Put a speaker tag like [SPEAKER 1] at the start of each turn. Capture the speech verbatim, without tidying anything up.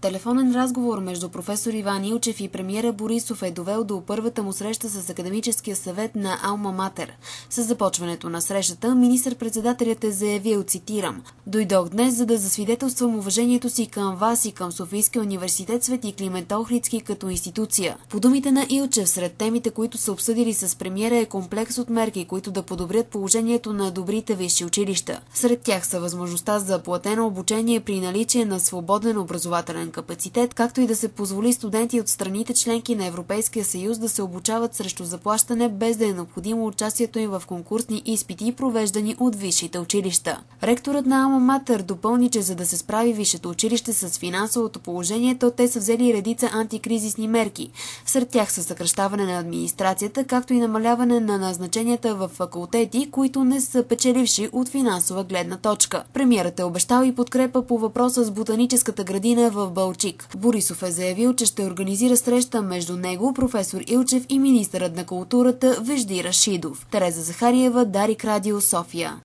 [SPEAKER 1] Телефонен разговор между професор Иван Илчев и премиера Борисов е довел до първата му среща с Академическия съвет на Алма Матер. С започването на срещата, министър-председателят е заявил, цитирам: "Дойдох днес, за да засвидетелствам уважението си към вас и към Софийския университет Свети Климент Охридски като институция." По думите на Илчев, сред темите, които са обсъдили с премиера, е комплекс от мерки, които да подобрят положението на добрите висши училища. Сред тях са възможността за платено обучение при наличие на свободен образователен капацитет, както и да се позволи студенти от страните членки на Европейския съюз да се обучават срещу заплащане, без да е необходимо участието им в конкурсни изпити, провеждани от висшите училища. Ректорът на Алма Матер допълни, че за да се справи висшето училище с финансовото положение, то те са взели редица антикризисни мерки. Сред тях са съкращаване на администрацията, както и намаляване на назначенията в факултети, които не са печеливши от финансова гледна точка. Премиерът е обещал и подкрепа по въпроса с ботаническата градина в Балчик. Борисов е заявил, че ще организира среща между него, професор Илчев и министърът на културата Вежди Рашидов. Тереза Захариева, Дарик Радио, София.